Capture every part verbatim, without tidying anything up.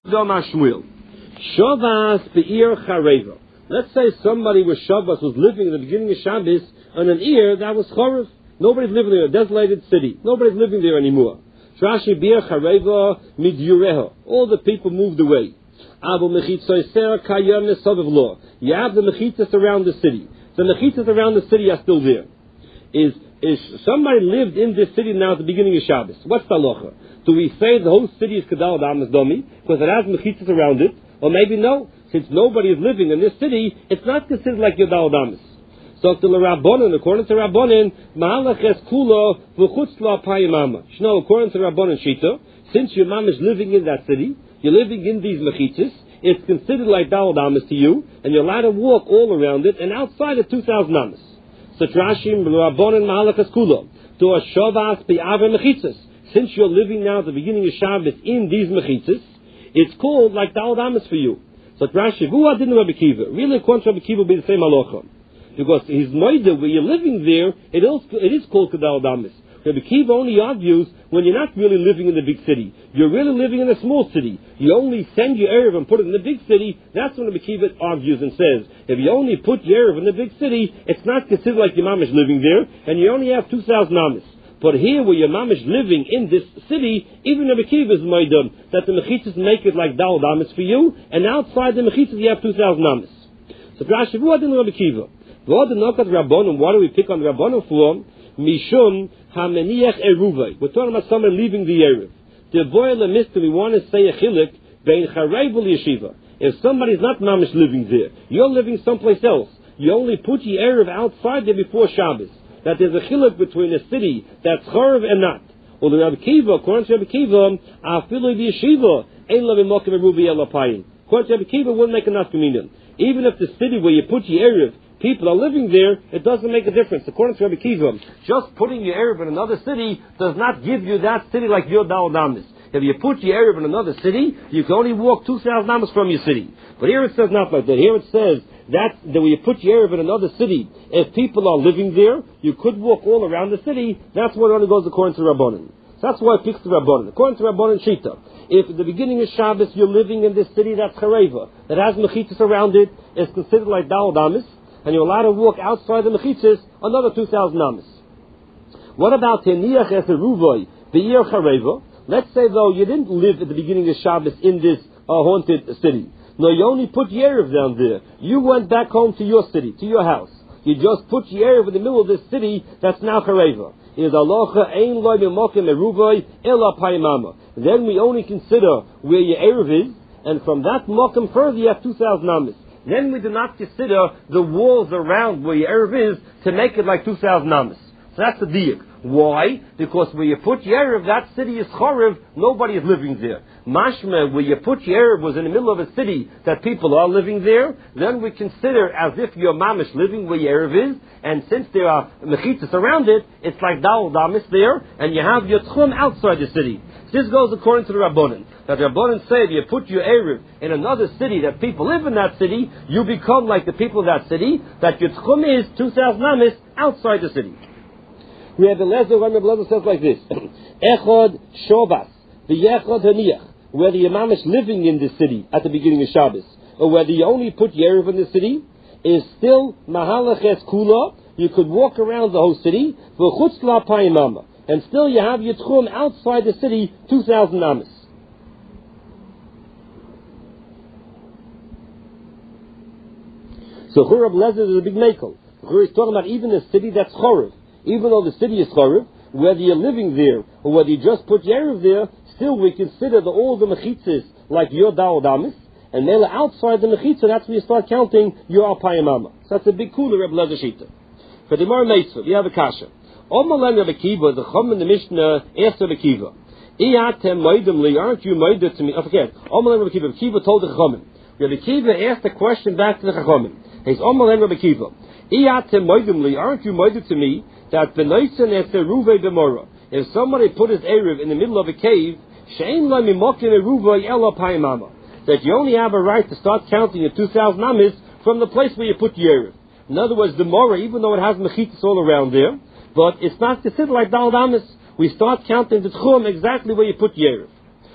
Shavas be'ir chareva. Let's say somebody was Shabbos, was living in the beginning of Shabbos on an ear that was Chorev. Nobody's living there, a desolated city. Nobody's living there anymore. Trashi be'ir chareva midyureha. All the people moved away. Abu mechitzoiser kayam nesaviv lo. You have the mechitzas around the city. The mechitzas around the city are still there. Is is somebody lived in this city now at the beginning of Shabbos? What's the halacha? Do we say the whole city is Kedal Damas Domi because it has mechitzas around it? Or maybe no. Since nobody is living in this city, it's not considered like Yodal Damas. So to the Rabbanon, according to Rabbanon, Ma'alaches Kula V'chutzla Payimama. You know, according to Rabbanon Shita, since your mom is living in that city, you're living in these mechitzas, it's considered like Dal Damas to you, and you're allowed to walk all around it, and outside of two thousand Amas. So Trashim Rabbanon Ma'alaches Kula to a Shavas Be'ava Mechitzas. Since you're living now at the beginning of Shabbos in these mechitzas, it's called like Dal Damas for you. So Rashi, who didn't Rabbi Kiva? Really, according to Rabbi Kiva, will be the same halacha. Because his moida, where you're living there, it is, it is called Kedal Damas. Rabbi Kiva only argues when you're not really living in the big city. You're really living in a small city. You only send your Erev and put it in the big city. That's when Rabbi Kiva argues and says, if you only put your Erev in the big city, it's not considered like your mom is living there, and you only have two thousand Amas. But here, where your mom is living in this city, even Rabbi Kiva is moidum that the mechitzas make it like Dal Damas for you, and outside the mechitzas you have two thousand Amas. So Rashi, who didn't Rabbi Kiva? What do we pick on Rabbanon for? Mishum hameniach eruvay. We're talking about someone leaving the Erev. To avoid the mystery, we want to say a chilik bein charev yeshiva. If somebody's not mamish living there, you're living someplace else. You only put your Erev outside there before Shabbos. That there's a chiluk between a city that's chorev and not. Or the Rabbi Kiva, according to Rabbi Kiva, afilu yeshiva ein lo b'mokim eruvi elapayim. According to Rabbi Kiva, wouldn't make enough communion. Even if the city where you put your Erev, people are living there, it doesn't make a difference. According to Rabbi Kiva, just putting your Erev in another city does not give you that city like your Dal Damas. If you put your Erev in another city, you can only walk two thousand Amas from your city. But here it says not like that. Here it says that, that when you put your Erev in another city, if people are living there, you could walk all around the city. That's what only goes according to Rabbanon. So that's why it picks the Rabbanon. According to Rabbanon Shita, if at the beginning of Shabbos you're living in this city that's Chareva, that has mechitzas around it, it's considered like Dal Damas, and you're allowed to walk outside the mechitzas another two thousand Amas. What about Teniach Eseruvoy, the year Chareva? Let's say, though, you didn't live at the beginning of Shabbos in this uh, haunted city. No, you only put Yerev down there. You went back home to your city, to your house. You just put Yerev in the middle of this city that's now Chareva. Is Alocha ein loy b'mokim eruvay ela payimama. Then we only consider where your Erev is, and from that mokim further you have two thousand Amas. Then we do not consider the walls around where your Erev is to make it like two thousand Amas. So that's the diuk. Why? Because where you put your Erev, that city is Chorev, nobody is living there. Mashma, where you put your Erev was in the middle of a city that people are living there, then we consider as if your mamish living where your Erev is, and since there are mechitzas around it, it's like Dal Damas there, and you have your Tchum outside the city. This goes according to the Rabbanon. That the Rabbanon say if you put your Erev in another city that people live in that city, you become like the people of that city, that your Tchum is two thousand Amas outside the city. We have the Lezer, when the Lezer says like this: Echad Shovas, the Yechad Haniach, whether your mamish living in the city at the beginning of Shabbos, or whether you only put Yerev in the city, is still Mahalaches Kula. You could walk around the whole city, V'chutzla Payimama, and still you have your Tchum outside the city, two thousand Amas. So Churab Lezer is a big makel. Chur is talking about even a city that's Chorev. Even though the city is Chorev, whether you're living there or whether you just put Yerev there, still we consider the, all the mechitzas like your Dal Damas, and mela outside the mechitzah, that's when you start counting your Alpayimama. So that's a big cooler Reb Lezer Shita. For the Gemara Meitzvah, you have a kasha. Omalan Rabbi Kiva, the Chum in the Mishnah asked Rabbi Kiva, Iyatem moidem li, aren't you moidem to me? I forget. Omalan Rabbi Kiva, Rabbi Kiva told the Chachamim. Rabbi Kiva asked a question back to the Chachamim. He's Omalan Rabbi Kiva, Iyatem moidem li, aren't you moidem to me? That benoisen eseruve b'mora. If somebody put his Erev in the middle of a cave, she'ein lo mimokin eruve ela payimama. That you only have a right to start counting your two thousand Amas from the place where you put your Erev. In other words, the Mora, even though it has mechitzas all around there, but it's not considered like Dal Damas. We start counting the Tchum exactly where you put your Erev.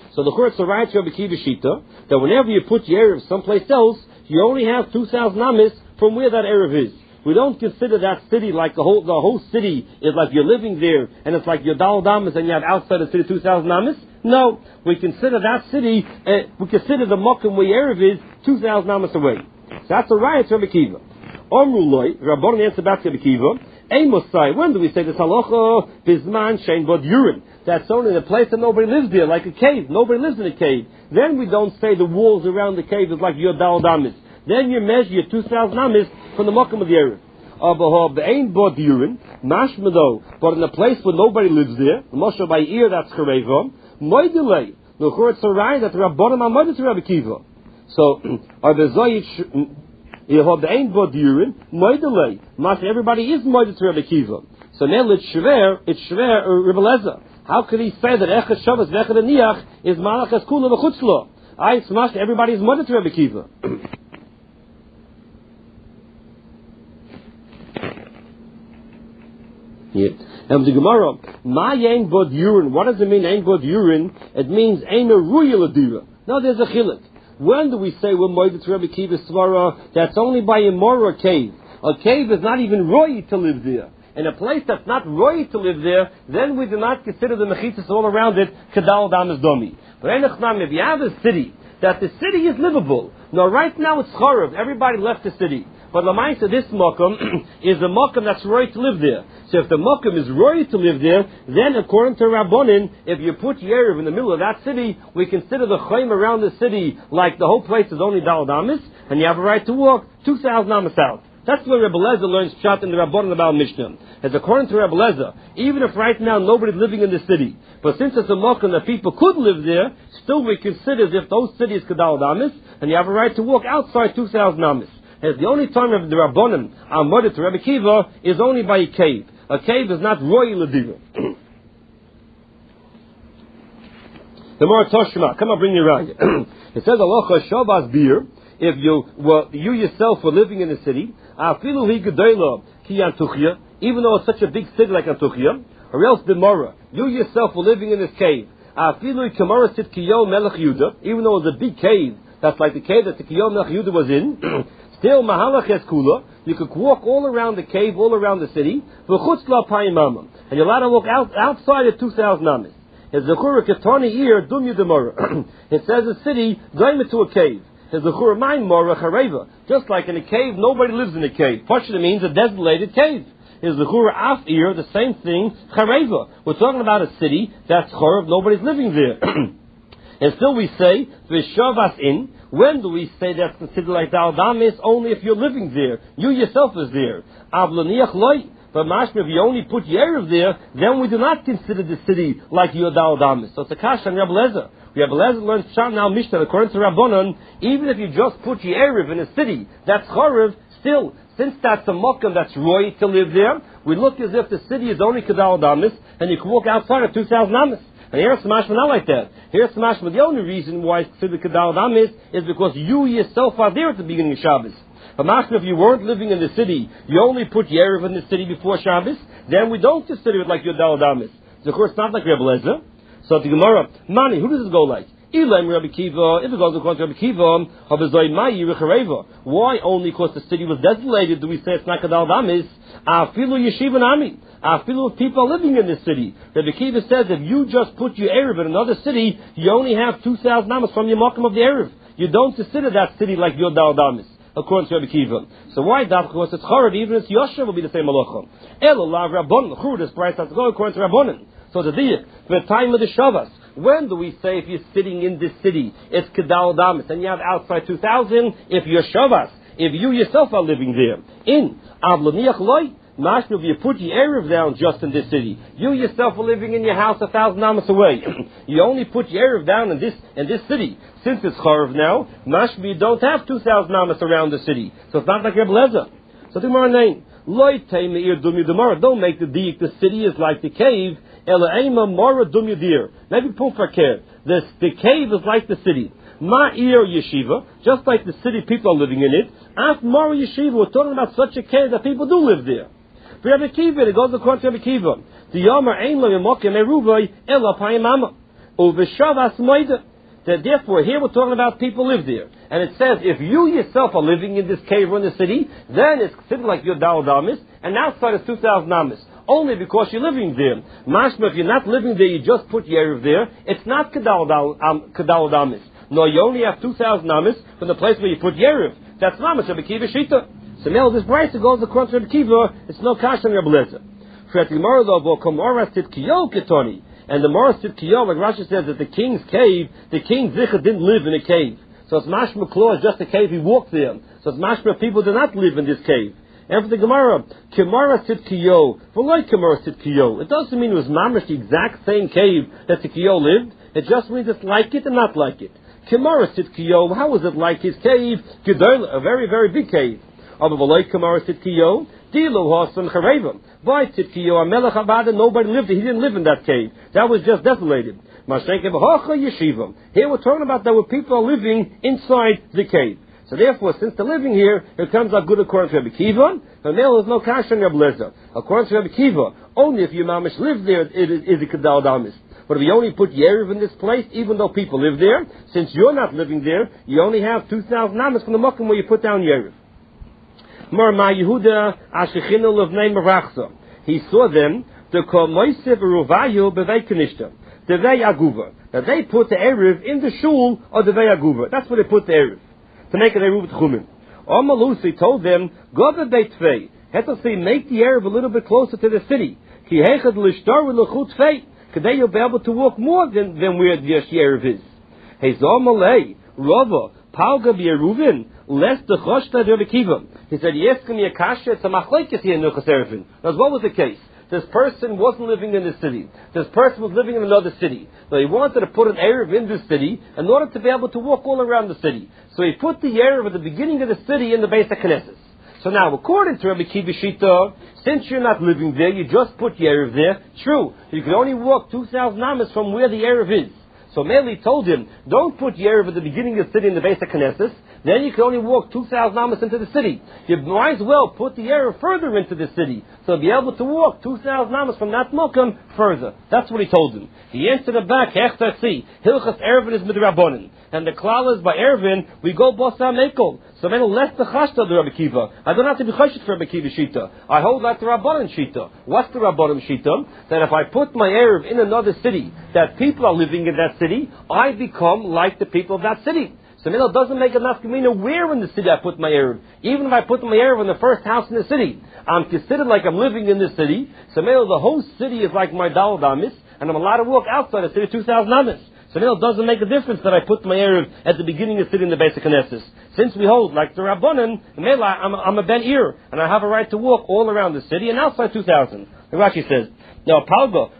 So the Church writes Rabbi Kiva Shita that whenever you put your Erev someplace else, you only have two thousand amis from where that Erev is. We don't consider that city like the whole the whole city is like you're living there and it's like your Dal Damas and you have outside the city two thousand amis. No, we consider that city, uh, we consider the Mokum where your Erev is two thousand amis away. So that's a riot to Rabbi Kiva. Omru loy, Rabbanan answer back to Rabbi Kiva. Amosai, when do we say this halacha? Bizman shein bod urine. That's only in a place that nobody lives there, like a cave. Nobody lives in a cave. Then we don't say the walls around the cave is like your Dal Damas. Then you measure your two thousand amis from the Mokum of the Erev. Abahab the ain bod urine, mashmado, but in a place where nobody lives there, Moshe by ear that's Kareva, Moidele, the Church Sarai that Rabbanim are Moidele to Rabbi Kiva. So, are the Zoyit, you have the ain bod urine, Moidele, Mash everybody is Moidele to Rabbi Kiva. So now it's Shver, it's Shver or Rebbe Lezer. How could he say that Echad Shabbos, Echad Aniach is Malach Eskula v'chutzlo? I smashed everybody is Moidele to Rabbi Kiva. Yeah. And the Gemara, Ma Ein Bod Urine. What does it mean, Ein Bod Urine? It means Ein Ruya Ladira. No, there's a chilek. When do we say we're Moedet Rabbi Kiva Svara? That's only by a Mora cave. A cave is not even roy to live there. In a place that's not roy to live there, then we do not consider the mechitzas all around it Kadal Damas Domi. But if you have a city, that the city is livable. Now, right now it's Chorav. Everybody left the city. But Lamaisa, this Mokum is a Mokum that's roy to live there. So if the Mokum is roy to live there, then according to Rabbonin, if you put Yerev in the middle of that city, we consider the Chaim around the city like the whole place is only Dal Damas, and you have a right to walk two thousand amas out. That's where Rebbe Lezer learns Pshat in the Rabbonin about Mishnah. As according to Rebbe Lezer, even if right now nobody's living in the city, but since it's a Mokum that people could live there, still we consider as if those cities Kadal Damas, and you have a right to walk outside two thousand amas. As the only time of the Rabbonim are murdered to Rabbi Kiva is only by a cave. A cave is not royal lediva. The more Toshma, come on, bring your rag. It says Allah Shabbat beer. If you well, you yourself were living in the city, afilu hi gedayla ki Antuchya, even though it's such a big city like Antuchya, or else the Mora, you yourself were living in this cave. Afilu Kamara sit kiyo Melech Yuda, even though it's a big cave, that's like the cave that the Kiyo Melech Yuda was in. Still, Mahalach Eskula, you could walk all around the cave, all around the city, and you're allowed to walk out, outside of two thousand amas. It says a city, going into a cave. Just like in a cave, nobody lives in a cave. Pashta means a desolated cave. Is the Chura Afir, the same thing, Chareva. We're talking about a city that's Chorav, nobody's living there. And still we say, Vishavas in. When do we say that's considered like Dal Damas? Only if you're living there. You yourself is there. Avlaniach loy. But mashma, if you only put Yerev there, then we do not consider the city like your Dal Damas. So it's a kash on Rebbe Lezer. Rebbe Lezer learns Pshat now Mishnah, according to Rabbanon, even if you just put Yerev in a city that's Chorav, still, since that's a Mokum that's roy to live there, we look as if the city is only Kadal Damas, and you can walk outside of two thousand amas. And here's Samashma not like that. Here's Samashma, the only reason why it's considered Kadal Damas is because you yourself are there at the beginning of Shabbos. But Mashma, if you weren't living in the city, you only put Yerev in the city before Shabbos, then we don't consider it like your Dal Damas. So of course, it's not like Rebbe Lezer. So the Gemara, Mani, who does it go like? Elam Rabbi Kiva, if it goes according to Rabbi Kiva, why only because the city was desolated do we say it's not Kadal Damas? Afilu Yeshiva Nami. Afilu people living in this city. Rabbi Kiva says if you just put your Erev in another city, you only have two thousand amas from your Mokum of the Erev. You don't consider that city like your Dal Damas, according to Rabbi Kiva. So why that? Because it's Chorav, even if it's Yosha will be the same halacha. Elav Rabbanon, who this price has to go according to Rabbanon. So the diak, the time of the Shabbos. When do we say if you're sitting in this city, it's Kadal Damas, and you have outside two thousand, if you're Shabbos, if you yourself are living there? In Avlaniach Loi, Mashma, if you put your Erev down just in this city, you yourself are living in your house a thousand amas away. You only put your Erev down in this in this city. Since it's Chorav now, Mashma, you don't have two thousand amas around the city. So it's not like Rebbe Lezer. So tomorrow name, Loi Tei Meir Dumi Demara. Don't make the diak, the city is like the cave. Elaima Mara Dumi Dir. Maybe Pufakir. The the cave is like the city. Ma'ir Yeshiva, just like the city people are living in it. Af Mara Yeshiva, we're talking about such a cave that people do live there. For Rabbi Kiva, it goes according to Rabbi Kiva. The Yamar Ein Lo Yemokim Eruvai Ela Payimama. Uveshavas moida. That therefore, here we're talking about people live there. And it says, if you yourself are living in this cave or in the city, then it's considered like you're Dal Damis, and outside is two thousand Amis. Only because you're living there. Mashma, if you're not living there, you just put Yerev there, it's not Kedal Damis. No, you only have two thousand Amis from the place where you put Yerev. That's Mamash Rabbi Kiva Shita. So now this price goes across Rabbi Kiva, it's no Kash on Rabbi Lezer. Fret Gemara though, Vokamara Tzidkiyo Ketoni. And the Morris Tzidkiyo, like Rashi says, that the king's cave, the king Zicha didn't live in a cave. So it's mashma Klo is just a cave, he walked there. So it's mashma people did not live in this cave. And for the Gemara, Kimara Tzidkiyo, for like Kimara Tzidkiyo, it doesn't mean it was mamash the exact same cave that Tzidkiyo lived. It just means it's like it and not like it. Kimara Tzidkiyo, how was it like his cave? A very, very big cave. But like Kimara Tzidkiyo, Dilo Hasan Charevam. By Tzidkiyo, Amelech Abada, nobody lived there. He didn't live in that cave. That was just desolated. Here we're talking about that where people are living inside the cave. So therefore, since they're living here, it comes out good according to Rabbi Kiva. But now there's no kash on Rabbi Lezer. According to Rabbi Kiva, only if your mamish lives there it is, is a kedal damis. But if you only put yerev in this place, even though people live there, since you're not living there, you only have two thousand amis from the makom where you put down yerev. Marma Yehuda Ashechinul of name Rachsa. He saw them the Komoisev Ruvayu Bevei Kanishta. The Vei Aguva. That they put the Erev in the shul of the Vei Aguva. That's where they put the Erev. To make an Erev with Chumin. Omalusi told them, go to Beit Tvei. Had to say, make the Erev a little bit closer to the city. Ki Hechad Lishtar L'chut Tvei. Today you'll be able to walk more than, than where the Erev is. Hezom Malay, Rava, Palga B'Yeruvin, less the Choshta Rabbi Kiva. He said, yes, can you kasha? It's a machlekes here in Nuchas Erevin. Now, what was the case? This person wasn't living in the city. This person was living in another city. So he wanted to put an Erev in this city in order to be able to walk all around the city. So he put the Erev at the beginning of the city in the base of Knesset. So now, according to Rabbi Kiva Shita, since you're not living there, you just put the Erev there. True, you can only walk two thousand amas from where the Erev is. So Meli told him, don't put Yerev at the beginning of the city in the base of Knesset, then you can only walk two thousand amas into the city. You might as well put the Yerev further into the city, so be able to walk two thousand amas from that Mokum further. That's what he told him. He answered it back, Hechtasi, Hilchas Erevin is Midrabanan. And the klal is by Erevin, we go Bosa Mekel. So then less the chashta of the Rabbi Kiva. I don't have to be chashed for Rabbi Kiva Shita. I hold like the Rabbanan Shita. What's the Rabbanan Shita? That if I put my Erev in another city, that people are living in that city, I become like the people of that city. So now it doesn't make a nafkamina where in the city I put my Erev. Even if I put my Erev in the first house in the city, I'm considered like I'm living in the city. So now the whole city is like my Dal Damis, and I'm allowed to walk outside the city two thousand amis. So now it doesn't make a difference that I put my Erev at the beginning of the city in the basic Knesset. Since we hold, like the Rabbanan, I'm, I'm a Ben Ir, and I have a right to walk all around the city and outside two thousand. The Rashi says, now, Palgo,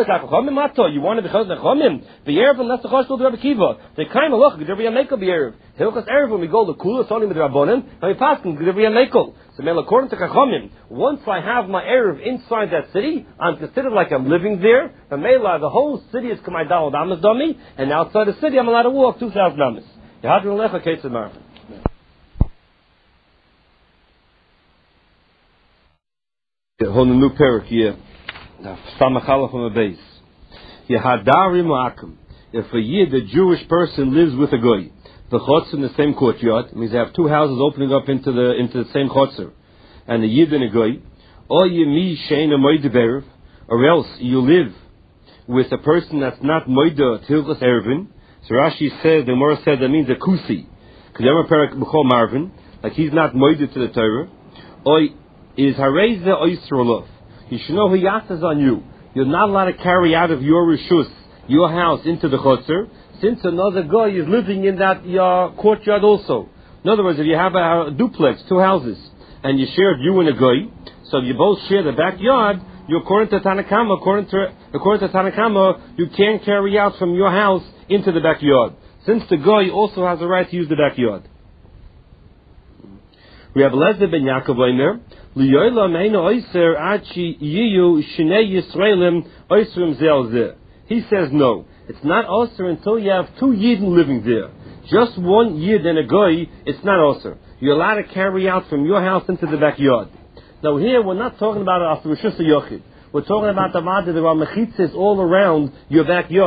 you want to be Chaylik HaChomim? The Erev, unless the Chosh told Rabbi Kiva. They kind of look, G'divri HaMekel be Erev. Hilchas Erev, when we go to Kula, it's only with Rabbanan, and we pass them, G'divri HaMekel. So, now, according to Chachomim, once I have my Erev inside that city, I'm considered like I'm living there. The Mela, the whole city is Kamaydal Damas Dami, and outside the city, I'm allowed to walk two thousand Damas. Yehadrin Lecha, Ketzad Marvin. Hold a new parak here. Samachala from a base. Yehadari Ma'akim. If a Yid, a Jewish person, lives with a Goy, the Chotzer in the same courtyard, it means they have two houses opening up into the into the same Chotzer, and a Yid and a Goy, or Yemi Shein a Moide Berev, or else you live with a person that's not Moide Tilchas Erevin. So Rashi says, the Gemara said that means a Kusi. Kedema Perak B'chol Marvin, like he's not Moide to the Torah, or is Hareze Oisrolov. You should know Hiyas is on you. You're not allowed to carry out of your rishus, your house, into the chotzer, since another guy is living in that uh, courtyard also. In other words, if you have a, a duplex, two houses, and you share you and a guy, so if you both share the backyard, you according to Tanakama, according to according to Tanakama, you can't carry out from your house into the backyard, since the guy also has the right to use the backyard. We have Lezer ben Yaakov Omer. He says no, it's not osir until you have two yidden living there. Just one yid and a goy, it's not osir. You're allowed to carry out from your house into the backyard. Now here we're not talking about a rishus yochid. We're talking about the matter there are mechitzes all around your backyard.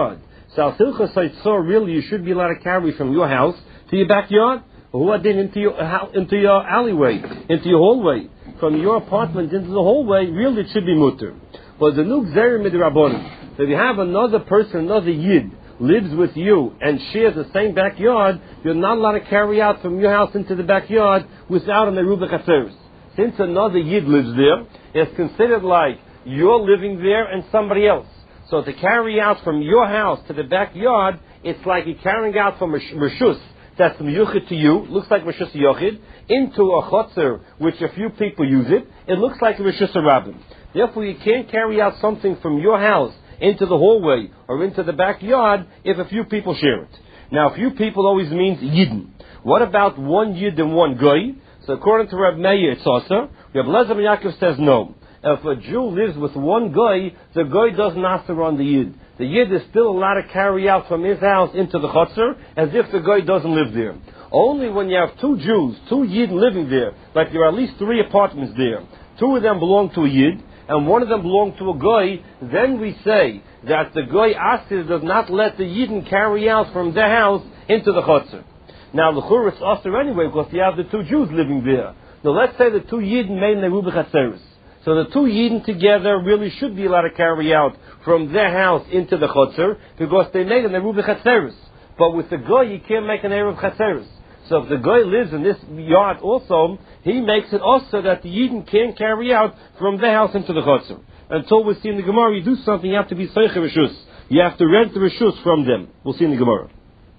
So al hilchos haitzor, really, you should be allowed to carry from your house to your backyard, or into your into your alleyway, into your hallway, from your apartment into the hallway. Really, it should be mutter. But the new gzerim midrabanan, if you have another person, another yid, lives with you and shares the same backyard, you're not allowed to carry out from your house into the backyard without a merubah chaseres. Since another yid lives there, it's considered like you're living there and somebody else. So to carry out from your house to the backyard, it's like you're carrying out from a reshus that's miyuchid to you, looks like reshus yochid, into a chotzer, which a few people use it, it looks like a reshus rabbin. Therefore, you can't carry out something from your house into the hallway or into the backyard if a few people share it. Now, a few people always means yidden. What about one yid and one goy? So according to Reb Meir, it's also. Reb Lezer ben Yaakov says no. If a Jew lives with one goy, the goy doesn't answer on the yid. The yid is still allowed to carry out from his house into the chotzer as if the goy doesn't live there. Only when you have two Jews, two yid living there, like there are at least three apartments there, two of them belong to a yid, and one of them belongs to a goy, then we say that the goy asir does not let the yidden carry out from their house into the chotzer. Now the chur it's asir anyway because you have the two Jews living there. Now let's say the two yidden made merubah chaseres. So the two yidden together really should be allowed to carry out from their house into the chotzer because they made an merubah chaseres. But with the goy you can't make an eruv chaseres. So if the goy lives in this yard also, he makes it also that the yidden can't carry out from their house into the chotzer. Until we see in the Gemara, you do something, you have to be soicher reshus. You have to rent the reshus from them. We'll see in the Gemara.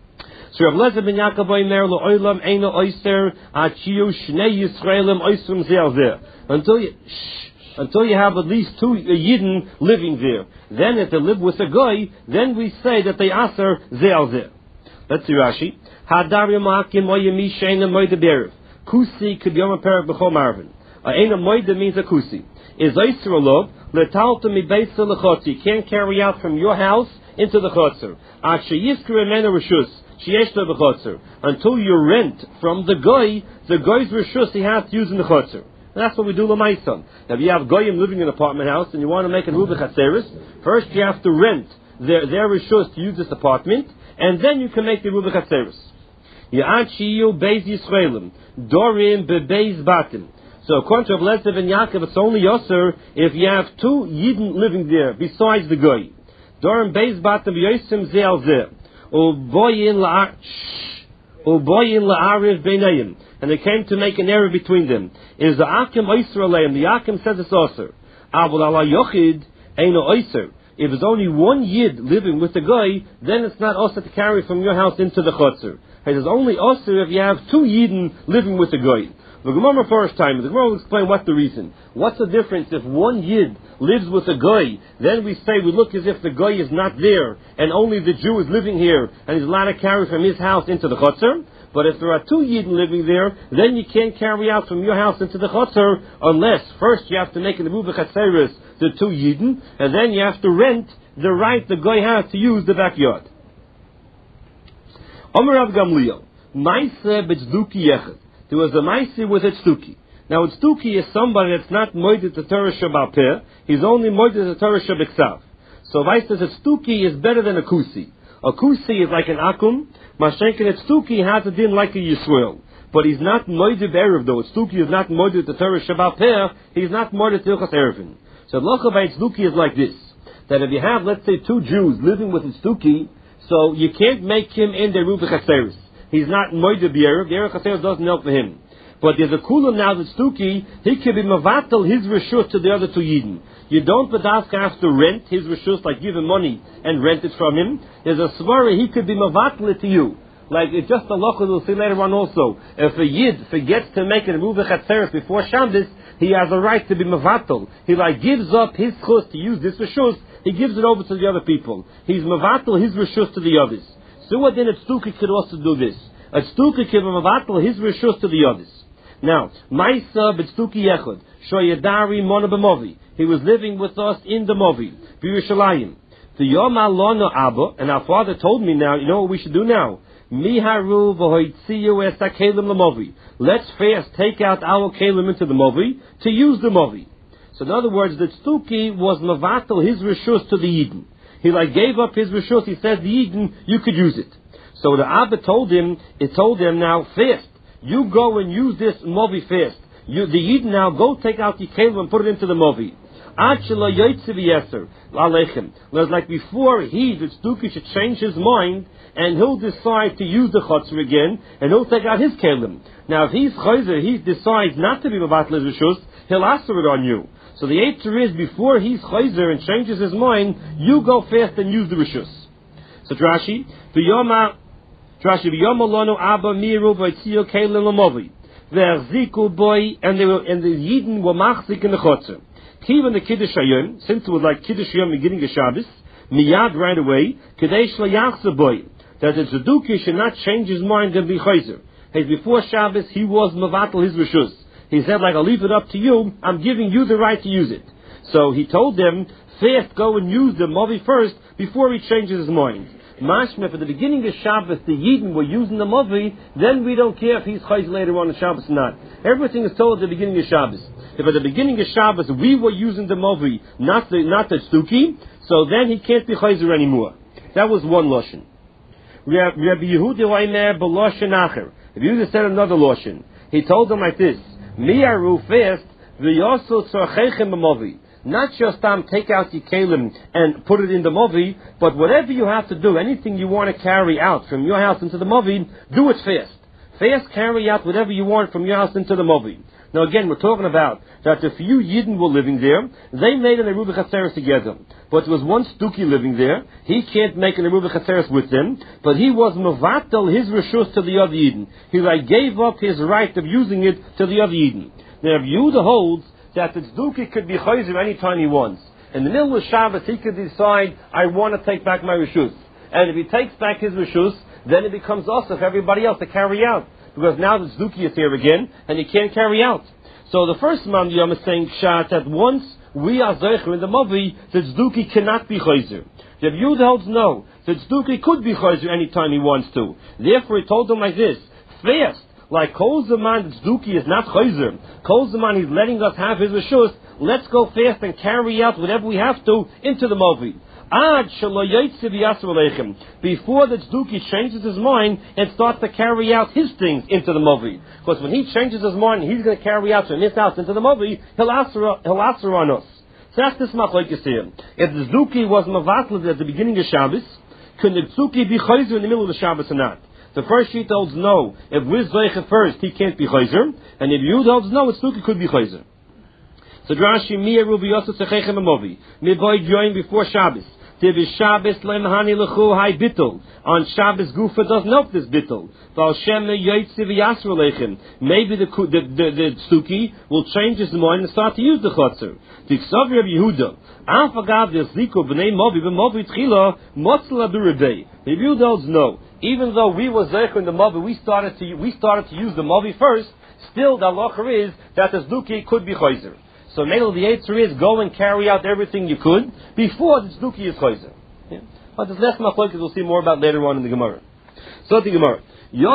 So Rav Lezer ben Yaakov oimer lo'olam eino oyster achiyu shnei Yisraelim oysrum zel zeh. Until you, shh, until you have at least two yidden living there. Then if they live with a goy, then we say that they aser zel zeh. Let's see Rashi. Hadar yamakim oyemi sheina moide berev. Kusi could be on a parak b'chol marvin. Aina moide means a kusi. Is oyster lov letalta mi beisa lechotzer. You can't carry out from your house into the chotzer. At sheyiskru emena reshus. Until you rent from the goy, the goy's reshus he has to use in the chotzer. That's what we do l'maisan. Now, if you have goyim living in an apartment house and you want to make a merubah chaseres, first you have to rent their their reshus to use this apartment, and then you can make the merubah chaseres. Ya'achiyu beis Yisraelim dorim bebeis batim. So according to Rav Lezer ben Yaakov, it's only yoser if you have two yidden living there besides the goy. Dorim beis batim v'yosim ze al zeh. Uboyin la'ariv beinayim, and they came to make an error between them. Is the akim oyser aleim? The akim says it's oser. Avol ala yochid eino oyser. If there's only one yid living with the goy, then it's not oser to carry from your house into the chotzer. It is only oser if you have two yidden living with the goy. The Gemara first time, the Gemara will explain what's the reason. What's the difference if one yid lives with a goy? Then we say we look as if the goy is not there, and only the Jew is living here, and he's allowed to carry from his house into the chotzer. But if there are two yidden living there, then you can't carry out from your house into the chotzer unless first you have to make an merubah chaseres the two yidden, and then you have to rent the right the goy has to use the backyard. Omer Rav Gamliel, Maaseh b'tzduki yechad. There was a Maaseh with a tzduki. Now, a tzduki is somebody that's not moeded to Torah Shabbat Peh. He's only moeded to Torah Shabbat Ksav. So, Vice says a tzduki is better than a kusi. A kusi is like an akum. Mashenkin, a tzduki has a din like a Yisrael. But he's not moeded Erev, though. A tzduki is not moeded to Torah Shabbat Peh. He's not moeded to Ilchas Erevin. So, locha by tzduki is like this. That if you have, let's say, two Jews living with a tzduki, so you can't make him in the merubah chaseres. He's not moide b'erev. The erev chaseres doesn't help for him. But there's a kulam now that's stuki. He can be mavatal his reshus to the other two yidden. You don't b'daska have to rent his reshus, like give him money and rent it from him. There's a svara he could be mavatal it to you. Like it's just a lochah we'll see later on also. If a yid forgets to make a merubah chaseres before Shabbos, he has a right to be mavatal. He like gives up his chus to use this reshus. He gives it over to the other people. He's mavatal his reshus to the others. So what then a tzduki could also do this? A tzduki could mavatal his reshus to the others. Now, Maaseh b'tzduki yechad shoyadari mona b'movi. He was living with us in the movi, b'Yerushalayim. The yom alona abba, and our father told me now. You know what we should do now? Miharu v'hoitziyu es hakelim l'movi. Let's first take out our kelim into the movi to use the movi. So in other words, the tzduki was mavatal his reshus to the yidden. He like gave up his rishus. He said, the Eden, you could use it. So the Abba told him, it told him now, fast. You go and use this movi fast. You, the Eden now, go take out the kelim and put it into the movi. Whereas like before, he, the Tzduki, should change his mind and he'll decide to use the Chotzer again and he'll take out his kelim. Now if he's Chayzer, he decides not to be Mavatl his Rishus, he'll answer it on you. So the answer is, before he's Chayzer and changes his mind, you go fast and use the Rishus. So Rashi, V'yoma, Rashi, V'yoma lono Abba miru v'yitzio kelim l'movi. V'erziku boy, and they were, and the Yidden were machzik in the Chotzer. Even the Kiddush Hayom, since it was like Kiddush Hayom beginning of Shabbos, miyad right away, Kadesh Layachza boy, that the Tzduki should not change his mind and be Chayzer. As before Shabbos, he was Mavatal his Rishus. He said, like, I'll leave it up to you, I'm giving you the right to use it. So he told them, fast, go and use the Mavi first, before he changes his mind. Mashma, for the beginning of Shabbos, the Yidden were using the Mavi, then we don't care if he's Chayzer later on in Shabbos or not. Everything is told at the beginning of Shabbos. If at the beginning of Shabbos we were using the Mavi, not the not the Tzduki, so then he can't be Chayzer anymore. That was one Lashon. Rabbi Yehuda Oimer b'Lashon Acher. Rabbi Yehuda said another Lashon. He told them like this: Miyaru fast v'yosel tzarcheichem b'Mavi. Not just um, take out your kelim and put it in the Mavi, but whatever you have to do, anything you want to carry out from your house into the Mavi, do it fast. Fast carry out whatever you want from your house into the Mavi. Now again, we're talking about that a few Yidden were living there. They made an Eruv Chaseres together. But there was one Stuki living there. He can't make an Eruv Chaseres with them. But he was Mavatal his Rishus to the other Yidden. He like gave up his right of using it to the other Yidden. Now if Yehuda holds that the Tzduki could be Chayzer anytime he wants. In the middle of Shabbos, he could decide, I want to take back my Rishus. And if he takes back his Rishus, then it becomes also for everybody else to carry out. Because now the Tzduki is here again, and he can't carry out. So the first Imam Yom is saying Pshat that once we are Zeicher in the Mavi, the Tzduki cannot be Chayzer. Rav Yehuda holds no. The Tzduki could be Chayzer anytime he wants to. Therefore he told them like this: fast, like Kol Zaman, the Tzduki is not Chayzer. Kol Zaman, he's letting us have his Rishus. Let's go fast and carry out whatever we have to into the Mavi. Before the Tzduki changes his mind and starts to carry out his things into the Mavi. Because when he changes his mind, he's going to carry out from his house into the Mavi, he'll answer, he'll answer on us. So that's this machlokes here. If the Tzduki was Mavatl at the beginning of Shabbos, can the Tzduki be Chayzer in the middle of the Shabbos or not? The first sheet holds no. If we're Zeicher first, he can't be Chayzer. And if Yud holds no, the Tzduki could be Chayzer. So Rashi, Miya Rubi Yosef Tzechechem Mavi. Mivoid join before Shabbos. Shabbos lemhani lechu hai bittul. On Shabbos, Gufa doesn't help this bittul. Maybe the the the, the Tzduki will change his mind and start to use the chotzer. Tiksav Rabbi Yehuda. Afagav desliku b'nei movi b'movi tchila motzla b'rebei. Rabbi Yehuda holds no. Even though we were zeicher in the movi, we started to we started to use the movi first. Still, the halacha is that the Tzduki could be chayzer. So maybe the answer is go and carry out everything you could before the Tzduki is chayzer. Yeah? But this last machlokes we'll see more about later on in the Gemara. So the Gemara.